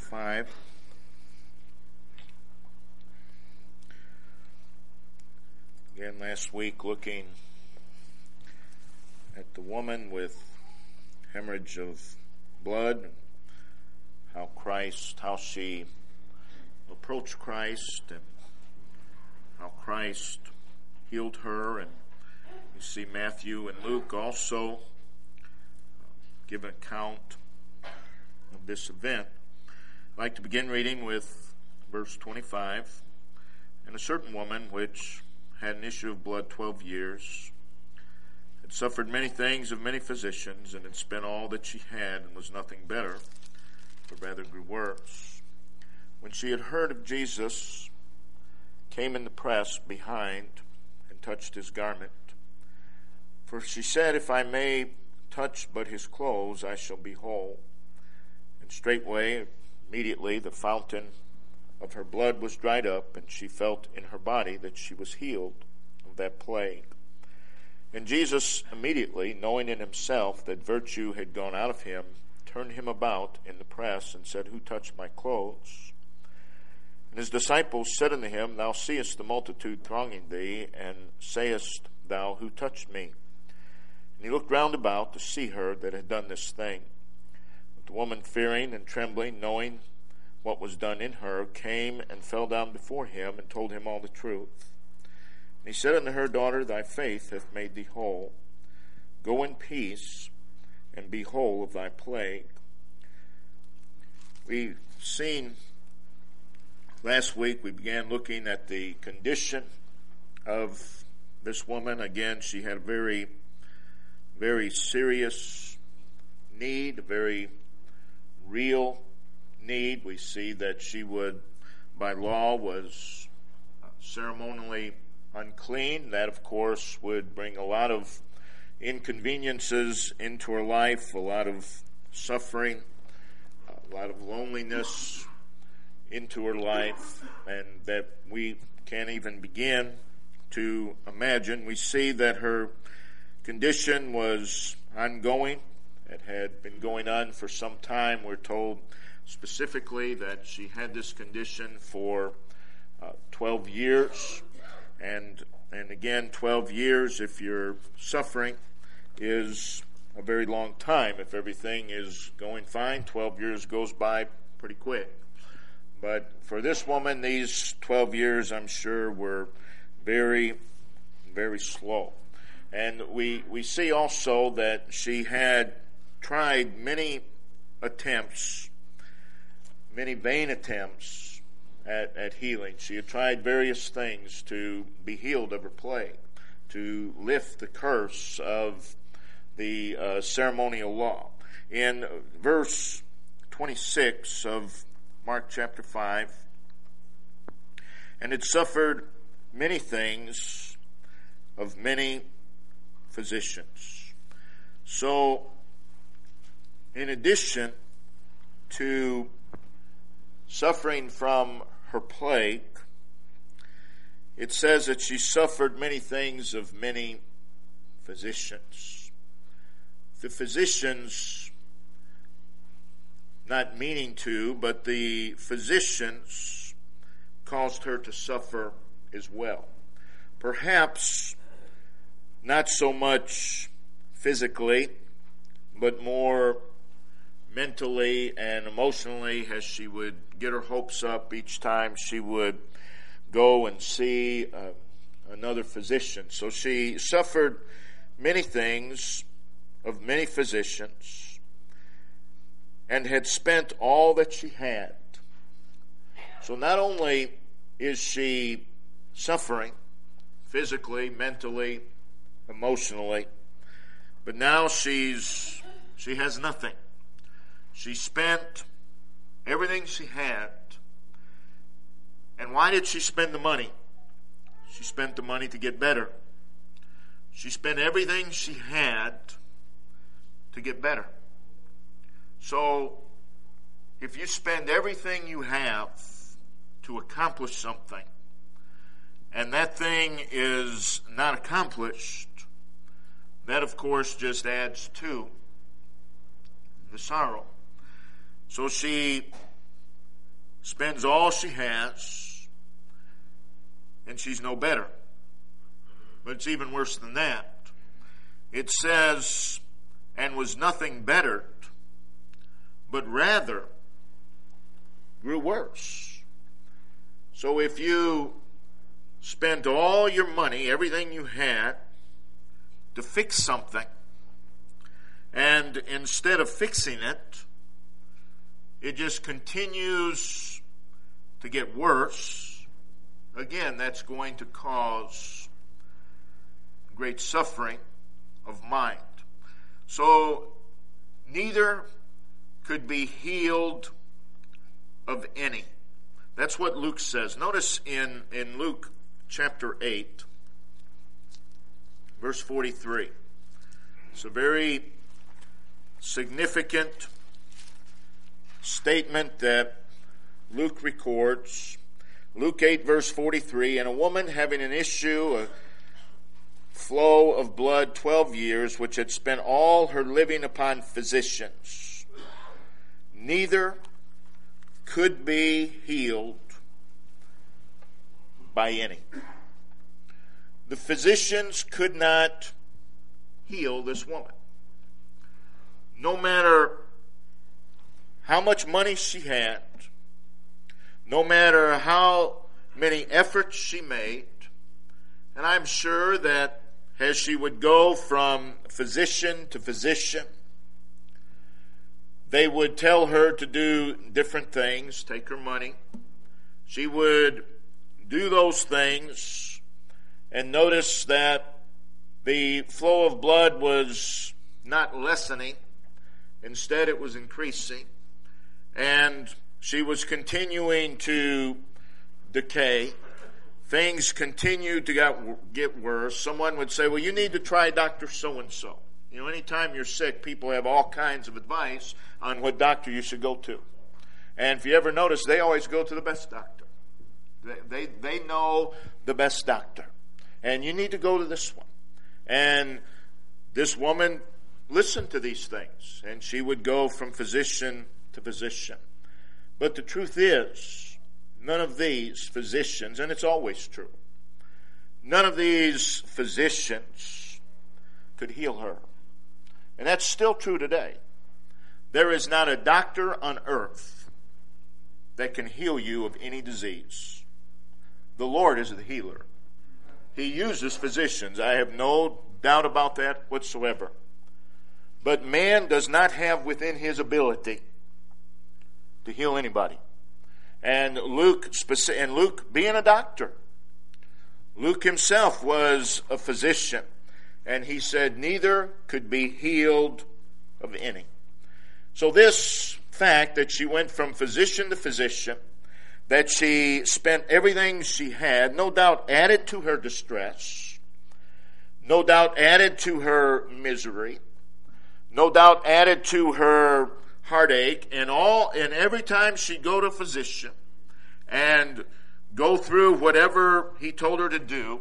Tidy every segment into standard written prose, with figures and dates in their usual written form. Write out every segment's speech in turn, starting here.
5. Again, last week looking at the woman with hemorrhage of blood, how she approached Christ and how Christ healed her. And you see Matthew and Luke also give an account of this event. I'd like to begin reading with verse 25. And a certain woman which had an issue of blood 12 years, had suffered many things of many physicians, and had spent all that she had, and was nothing better, but rather grew worse. When she had heard of Jesus, came in the press behind, and touched his garment. For she said, If I may touch but his clothes, I shall be whole. And straightway, immediately, the fountain of her blood was dried up, and she felt in her body that she was healed of that plague. And Jesus, immediately, knowing in himself that virtue had gone out of him, turned him about in the press, and said, Who touched my clothes? And his disciples said unto him, Thou seest the multitude thronging thee, and sayest thou, Who touched me? And he looked round about to see her that had done this thing. But the woman, fearing and trembling, knowing what was done in her, came and fell down before him, and told him all the truth. And he said unto her, Daughter, thy faith hath made thee whole. Go in peace, and be whole of thy plague. We've seen last week, we began looking at the condition of this woman. Again, she had a very, very serious need, a very real need. We see that she would, by law, was ceremonially unclean. That, of course, would bring a lot of inconveniences into her life, a lot of suffering, a lot of loneliness into her life, and that we can't even begin to imagine. We see that her condition was ongoing. It had been going on for some time. We're told specifically that she had this condition for 12 years. And again, 12 years, if you're suffering, is a very long time. If everything is going fine, 12 years goes by pretty quick. But for this woman, these 12 years, I'm sure, were very, very slow. And we see also that she had tried many attempts, many vain attempts at healing. She had tried various things to be healed of her plague, to lift the curse of the ceremonial law. In verse 26 of Mark chapter 5, and had suffered many things of many physicians. So, in addition to suffering from her plague, it says that she suffered many things of many physicians. The physicians, not meaning to, but the physicians caused her to suffer as well. Perhaps not so much physically, but more mentally and emotionally, as she would get her hopes up each time she would go and see another physician. So she suffered many things of many physicians, and had spent all that she had. So not only is she suffering physically, mentally, emotionally, but now she has nothing. She spent everything she had. And why did she spend the money? She spent the money to get better. She spent everything she had to get better. So, if you spend everything you have to accomplish something, and that thing is not accomplished, that of course just adds to the sorrow. So she spends all she has, and she's no better. But it's even worse than that. It says, and was nothing bettered, but rather grew worse. So if you spent all your money, everything you had, to fix something, and instead of fixing it, it just continues to get worse, again, that's going to cause great suffering of mind. So neither could be healed of any. That's what Luke says. Notice in Luke chapter 8, verse 43. It's a very significant statement that Luke records. Luke 8, verse 43, and a woman having an issue, a flow of blood 12 years, which had spent all her living upon physicians, neither could be healed by any. The physicians could not heal this woman. No matter how much money she had, no matter how many efforts she made, and I'm sure that as she would go from physician to physician, they would tell her to do different things, take her money. She would do those things and notice that the flow of blood was not lessening. Instead, it was increasing. And she was continuing to decay. Things continued to get worse. Someone would say, well, you need to try Dr. So-and-so. You know, anytime you're sick, people have all kinds of advice on what doctor you should go to. And if you ever notice, they always go to the best doctor. They know the best doctor. And you need to go to this one. And this woman listened to these things. And she would go from physician to physician. But the truth is, none of these physicians, and it's always true, none of these physicians could heal her. And that's still true today. There is not a doctor on earth that can heal you of any disease. The Lord is the healer. He uses physicians. I have no doubt about that whatsoever. But man does not have within his ability to heal anybody. And Luke being a doctor, Luke himself was a physician. And he said neither could be healed of any. So this fact that she went from physician to physician, that she spent everything she had, no doubt added to her distress, no doubt added to her misery, no doubt added to her heartache, and every time she'd go to a physician and go through whatever he told her to do,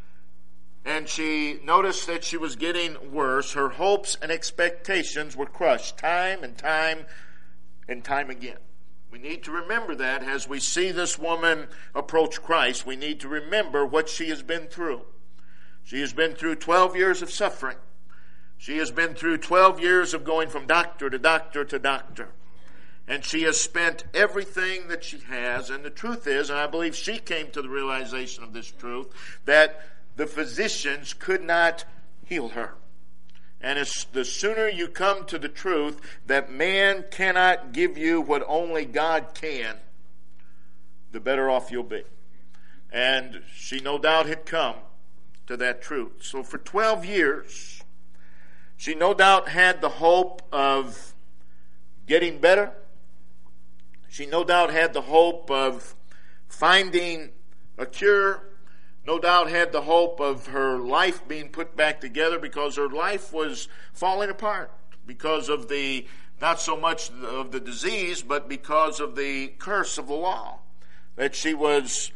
and she noticed that she was getting worse, her hopes and expectations were crushed time and time and time again. We need to remember that as we see this woman approach Christ. We need to remember what she has been through. She has been through 12 years of suffering. She has been through 12 years of going from doctor to doctor to doctor. And she has spent everything that she has. And the truth is, and I believe she came to the realization of this truth, that the physicians could not heal her. And the sooner you come to the truth that man cannot give you what only God can, the better off you'll be. And she no doubt had come to that truth. So for 12 years, she no doubt had the hope of getting better. She no doubt had the hope of finding a cure. No doubt had the hope of her life being put back together, because her life was falling apart because of not so much of the disease, but because of the curse of the law, that she was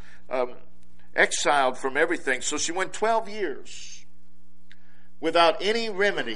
exiled from everything. So she went 12 years without any remedy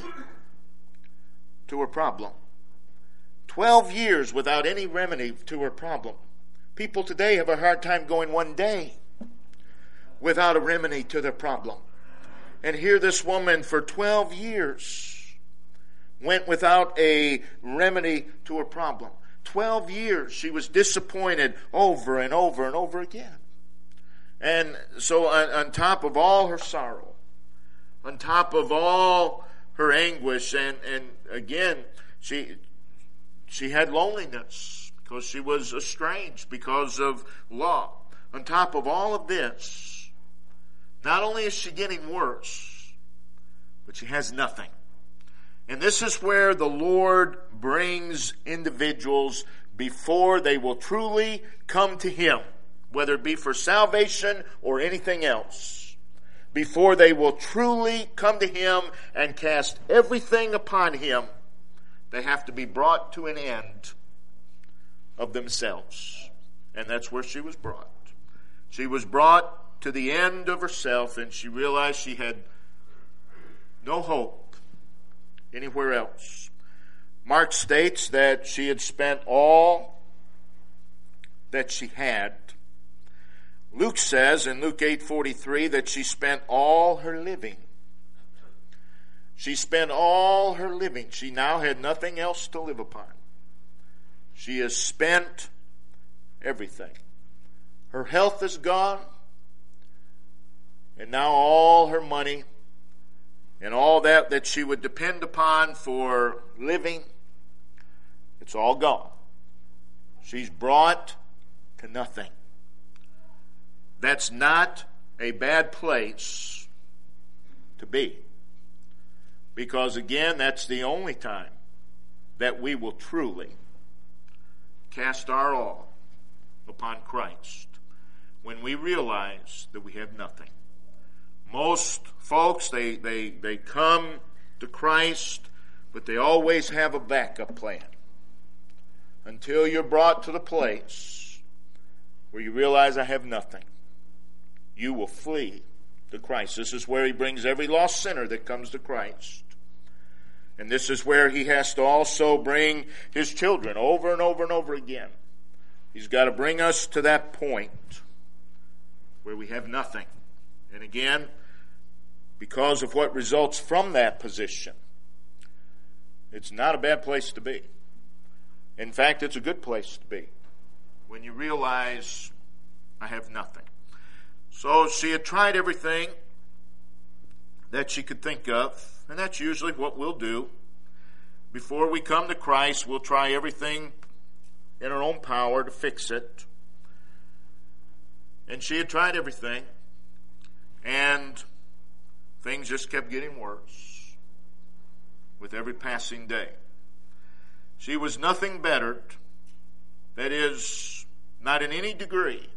to her problem. 12 years without any remedy to her problem. People today have a hard time going one day without a remedy to their problem. And here this woman for 12 years went without a remedy to her problem. 12 years she was disappointed over and over and over again. And so on top of all her sorrow, on top of all her anguish, and again, she had loneliness because she was estranged because of law. On top of all of this, not only is she getting worse, but she has nothing. And this is where the Lord brings individuals before they will truly come to Him, whether it be for salvation or anything else. Before they will truly come to Him and cast everything upon Him, they have to be brought to an end of themselves. And that's where she was brought. She was brought to the end of herself, and she realized she had no hope anywhere else. Mark states that she had spent all that she had. Luke says in Luke 8:43 that she spent all her living. She spent all her living. She now had nothing else to live upon. She has spent everything. Her health is gone, and now all her money and all that she would depend upon for living, it's all gone. She's brought to nothing. That's not a bad place to be. Because again, that's the only time that we will truly cast our all upon Christ. When we realize that we have nothing. Most folks, they come to Christ, but they always have a backup plan. Until you're brought to the place where you realize I have nothing, you will flee to Christ. This is where He brings every lost sinner that comes to Christ. And this is where He has to also bring His children over and over and over again. He's got to bring us to that point where we have nothing. And again, because of what results from that position, it's not a bad place to be. In fact, it's a good place to be when you realize I have nothing. So she had tried everything that she could think of, and that's usually what we'll do. Before we come to Christ, we'll try everything in our own power to fix it. And she had tried everything, and things just kept getting worse with every passing day. She was nothing bettered, that is, not in any degree,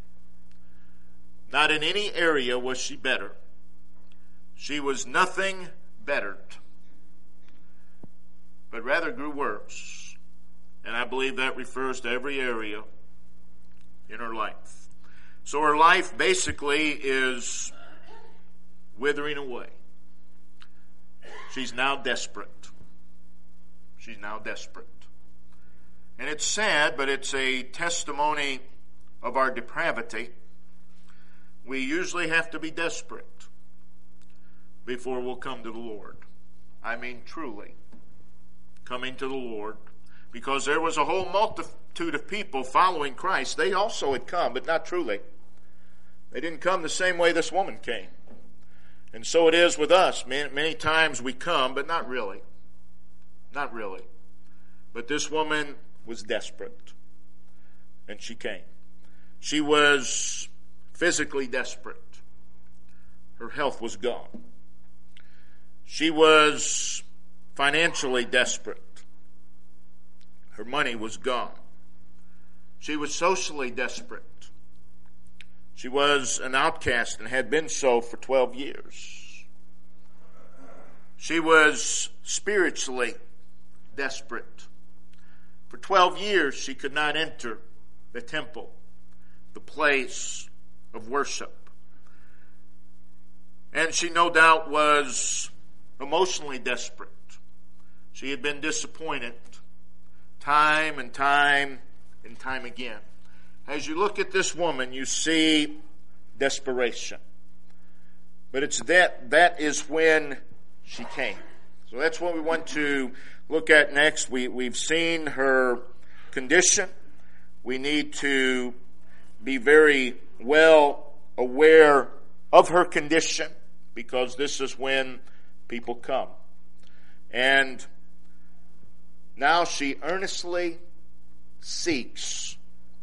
not in any area was she better. She was nothing bettered, but rather grew worse. And I believe that refers to every area in her life. So her life basically is withering away. She's now desperate. She's now desperate. And it's sad, but it's a testimony of our depravity. We usually have to be desperate before we'll come to the Lord. I mean truly coming to the Lord. Because there was a whole multitude of people following Christ. They also had come, but not truly. They didn't come the same way this woman came. And so it is with us. Many times we come, but not really. Not really. But this woman was desperate. And she came. She was physically desperate. Her health was gone. She was financially desperate. Her money was gone. She was socially desperate. She was an outcast and had been so for 12 years. She was spiritually desperate. For 12 years she could not enter the temple, the place of worship. And she no doubt was emotionally desperate. She had been disappointed time and time and time again. as you look at this woman, you see desperation. But it's that is when she came. So that's what we want to look at next. We've seen her condition. We need to be very well aware of her condition, because this is when people come. And now she earnestly seeks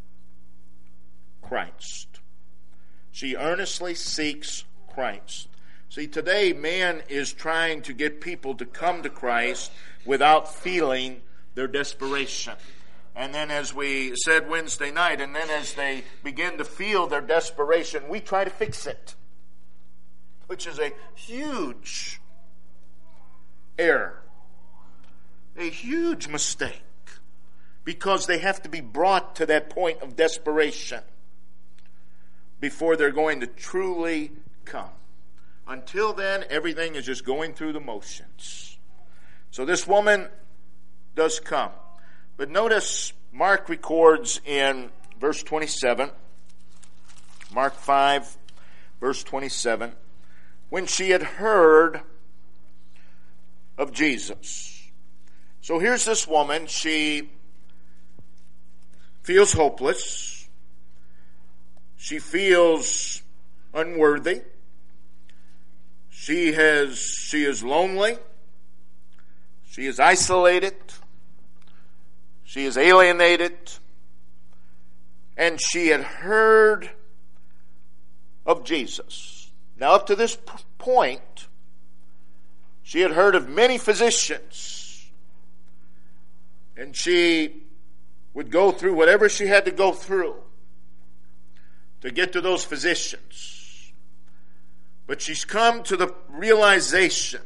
Christ. She earnestly seeks Christ. See, today man is trying to get people to come to Christ without feeling their desperation. And then, as we said Wednesday night, and then as they begin to feel their desperation, we try to fix it, which is a huge error, a huge mistake, because they have to be brought to that point of desperation before they're going to truly come. Until then, everything is just going through the motions. So this woman does come. But notice Mark records in verse 27, Mark 5, verse 27, when she had heard of Jesus. So here's this woman. She feels hopeless. She feels unworthy. She is lonely. She is isolated. She is alienated. And she had heard of Jesus. Now, up to this point, she had heard of many physicians. And she would go through whatever she had to go through to get to those physicians. But she's come to the realization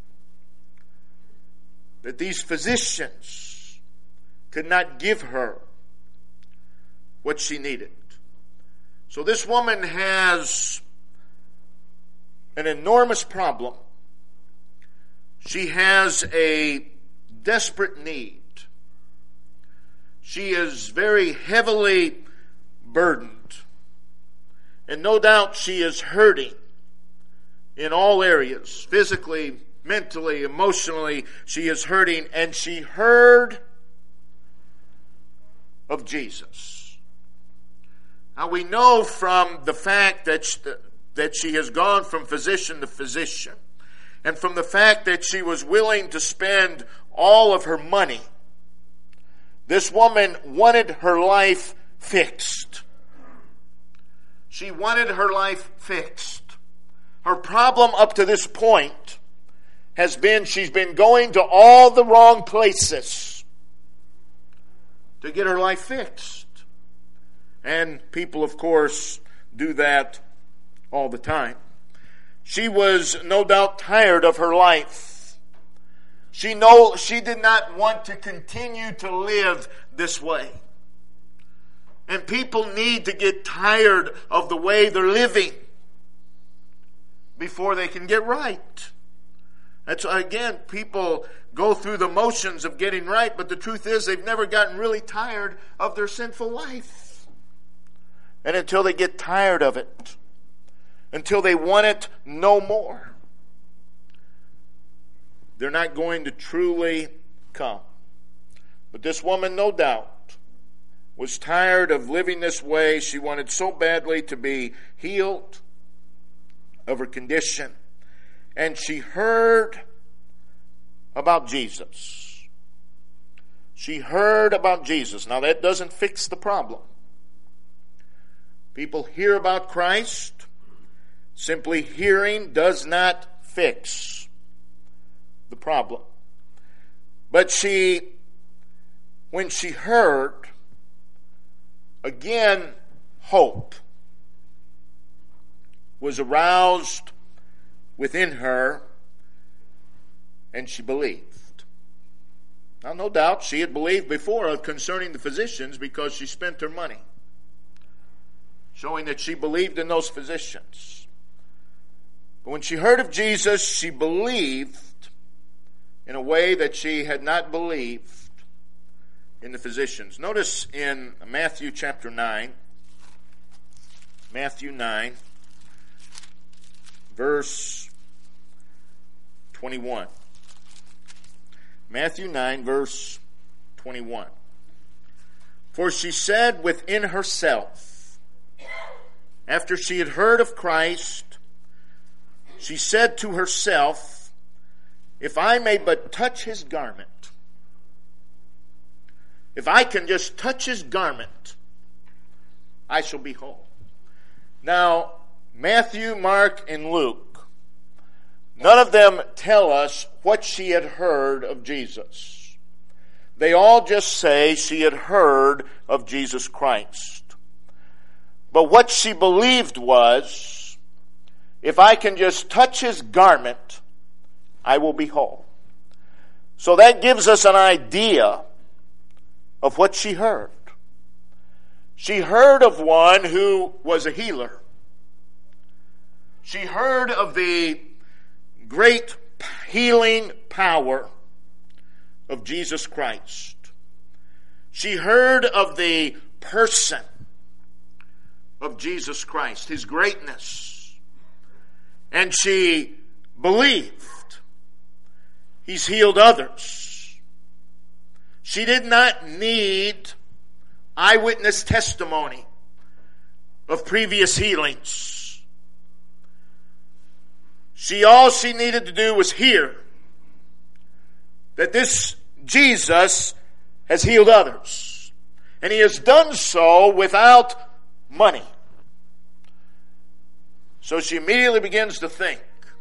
that these physicians could not give her what she needed. So this woman has an enormous problem. She has a desperate need. She is very heavily burdened. And no doubt she is hurting in all areas. Physically, mentally, emotionally, she is hurting. And she heard of Jesus. Now we know from the fact that she has gone from physician to physician, and from the fact that she was willing to spend all of her money, this woman wanted her life fixed. She wanted her life fixed. Her problem up to this point has been she's been going to all the wrong places to get her life fixed. And people, of course, do that all the time. She was no doubt tired of her life. She did not want to continue to live this way. And people need to get tired of the way they're living before they can get right. That's again, people go through the motions of getting right, but the truth is they've never gotten really tired of their sinful life. And until they get tired of it, until they want it no more, they're not going to truly come. But this woman, no doubt, was tired of living this way. She wanted so badly to be healed of her condition. And she heard about Jesus. She heard about Jesus. Now that doesn't fix the problem. People hear about Christ. Simply hearing does not fix the problem. But when she heard, again, hope was aroused within her, and she believed. Now, no doubt she had believed before concerning the physicians because she spent her money, showing that she believed in those physicians. But when she heard of Jesus, she believed in a way that she had not believed in the physicians. Notice in Matthew chapter 9, Matthew 9, verse 21. Matthew 9, verse 21. For she said within herself, after she had heard of Christ, she said to herself, if I may but touch his garment, if I can just touch his garment, I shall be whole. Now, Matthew, Mark, and Luke, none of them tell us what she had heard of Jesus. They all just say she had heard of Jesus Christ. But what she believed was, if I can just touch his garment, I will be whole. So that gives us an idea of what she heard. She heard of one who was a healer. She heard of the great healing power of Jesus Christ. She heard of the person of Jesus Christ, his greatness. And she believed he's healed others. She did not need eyewitness testimony of previous healings. All she needed to do was hear that this Jesus has healed others. And he has done so without money. So she immediately begins to think.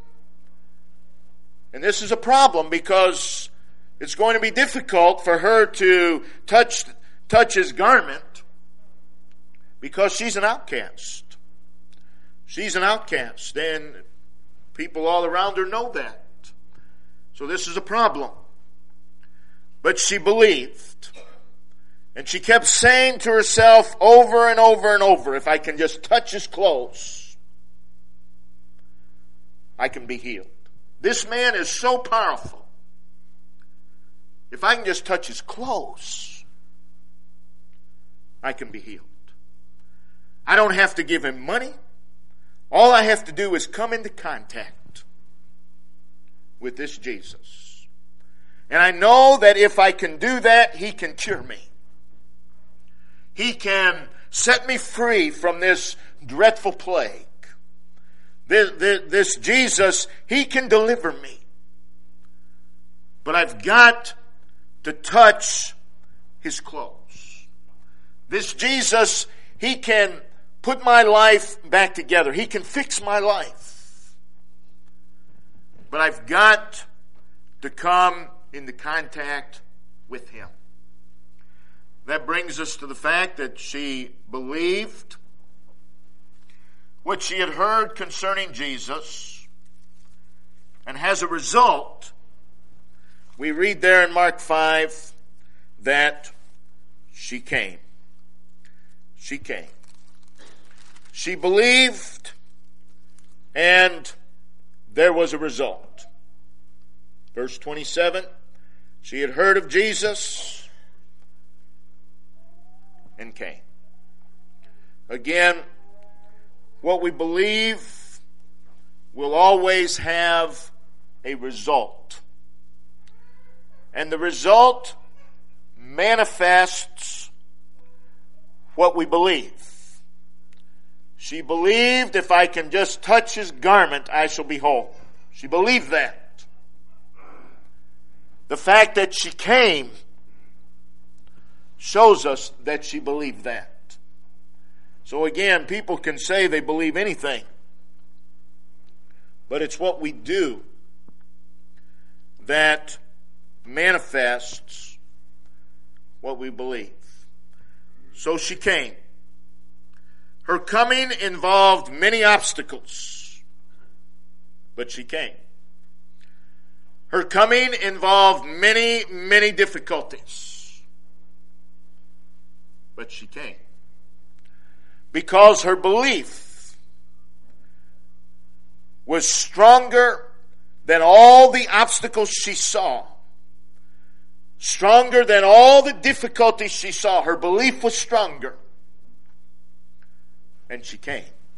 And this is a problem because it's going to be difficult for her to touch his garment because she's an outcast. She's an outcast, and people all around her know that. So this is a problem. But she believed. And she kept saying to herself over and over and over, if I can just touch his clothes, I can be healed. This man is so powerful. If I can just touch his clothes, I can be healed. I don't have to give him money. All I have to do is come into contact with this Jesus. And I know that if I can do that, he can cure me. He can set me free from this dreadful plague. This Jesus, he can deliver me. But I've got to touch his clothes. This Jesus, he can put my life back together. He can fix my life. But I've got to come into contact with him. That brings us to the fact that she believed what she had heard concerning Jesus, and as a result, we read there in Mark 5 that she came. She came. She believed, and there was a result. Verse 27, she had heard of Jesus and came. Again, what we believe will always have a result. And the result manifests what we believe. She believed, if I can just touch his garment, I shall be whole. She believed that. The fact that she came shows us that she believed that. So again, people can say they believe anything, but it's what we do that manifests what we believe. So she came. Her coming involved many obstacles, but she came. Her coming involved many, many difficulties, but she came. Because her belief was stronger than all the obstacles she saw. Stronger than all the difficulties she saw. Her belief was stronger. And she came.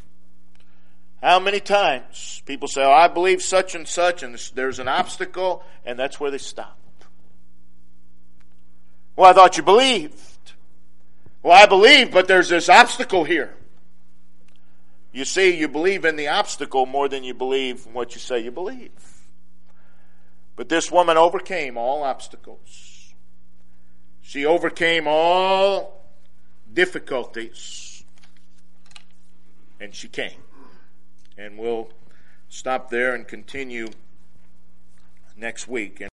How many times people say, oh, I believe such, and there's an obstacle, and that's where they stop. Well, I thought you believed. Well, I believe, but there's this obstacle here. You see, you believe in the obstacle more than you believe in what you say you believe. But this woman overcame all obstacles. She overcame all difficulties. And she came. And we'll stop there and continue next week.